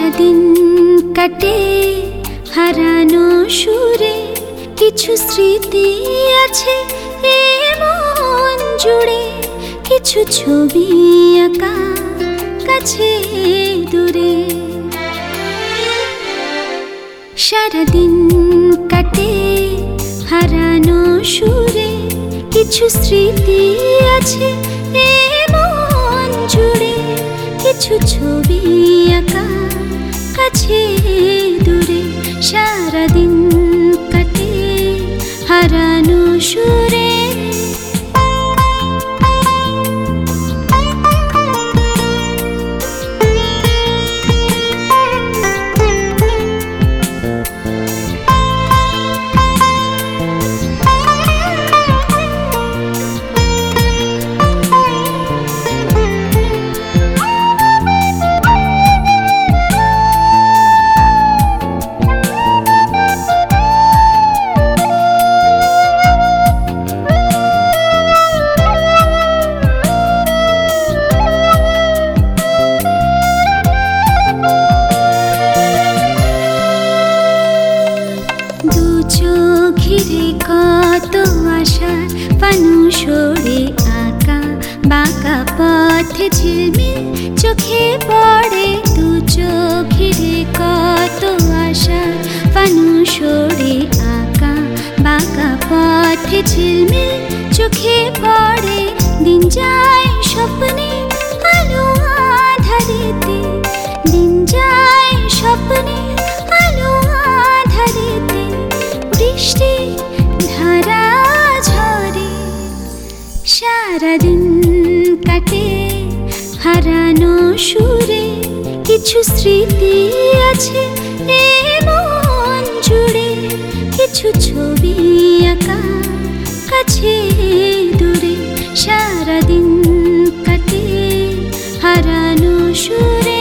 সারাদিন কাটে হারানো সুরে, কিছু স্মৃতি আছে এ মন জুড়ে, কিছু ছবি আঁকা কাছে দূরে। সারাদিন কাটে হারানো সুরে, কিছু স্মৃতি আছে এ মন জুড়ে, কিছু ছবি আঁকা কাছে দূরে। সারাদিন কাটে হারানো সুরে। ঘিরে কত আশার পানুষরে আঁকা বাঁকা পথে ঝিলমিল চোখে পড়ে। দু চোখ ঘিরে কত আশার পানুষরে আঁকা বাঁকা পথে ঝিলমিল চোখে পড়ে। দিন যায় স্বপ্নে আলো আধারেতে, দিন যায় স্বপ্নে আলো আধারেতে। বৃষ্টি ধারা ঝরে, সারাদিন কাটে হারানো সুরে, কিছু স্মৃতি আছে এ মন জুড়ে, কিছু ছবি আঁকা কাছে দূরে। সারাদিন কাটে হারানো সুরে।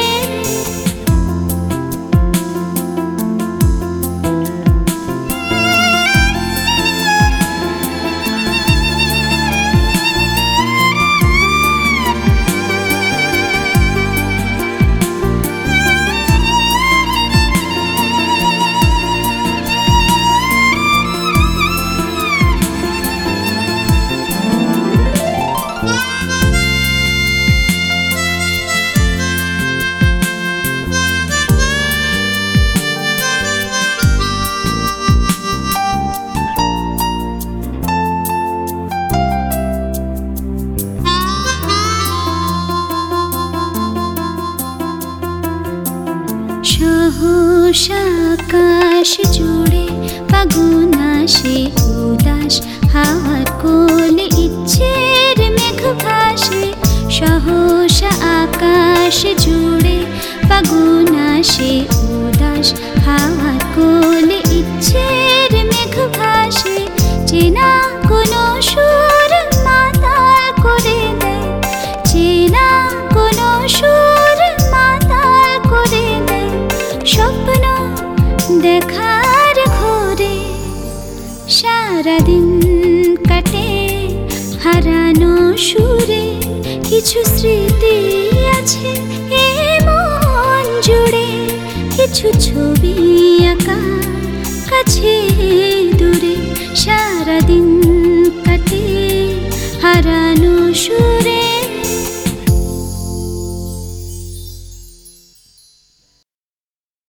সহসা আকাশ জুড়ে ফাগুন আসে উদাস, হাওয়ার কোলে ইচ্ছের মেঘ ভাসে। সহসা আকাশ জুড়ে ফাগুন আসে উদাস, হাওয়ার কোলে ইচ্ছের মেঘ ভাসে। চেনা কোনো সুর মাতাল করে দেয়, চেনা কোনো সুর মাতাল করে দেয়। স্বপ্ন দেখার ঘোরে, সারাদিন কাটে হারানো সুরে, কিছু স্মৃতি আছে এ মন জুড়ে, কিছু ছবি আঁকা কাছে দূরে। সারাদিন